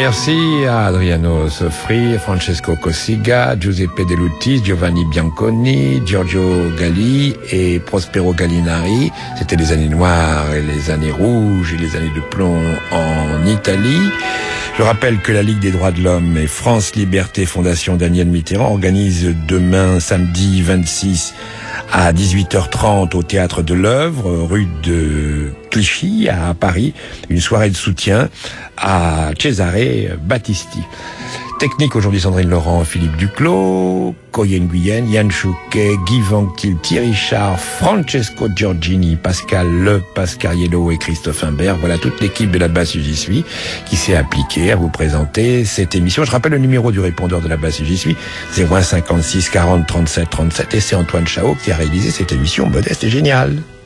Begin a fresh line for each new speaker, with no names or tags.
Merci à Adriano Sofri, Francesco Cossiga, Giuseppe De Lutis, Giovanni Bianconi, Giorgio Galli et Prospero Gallinari. C'était les années noires et les années rouges et les années de plomb en Italie. Je rappelle que la Ligue des droits de l'homme et France Liberté Fondation Daniel Mitterrand organisent demain, samedi 26 à 18h30 au Théâtre de l'Œuvre, rue de Clichy à Paris, une soirée de soutien à Cesare Battisti. Technique aujourd'hui Sandrine Laurent, Philippe Duclos, Coyen Nguyen, Yann Chouquet, Guy Vankil, Thierry Char, Francesco Giorgini, Pascal Le, Pascariello et Christophe Imbert. Voilà toute l'équipe de la basse J'y suis qui s'est appliquée à vous présenter cette émission. Je rappelle le numéro du répondeur de la basse J'y suis, 01 56 40 37 37, et c'est Antoine Chao qui a réalisé cette émission modeste et géniale.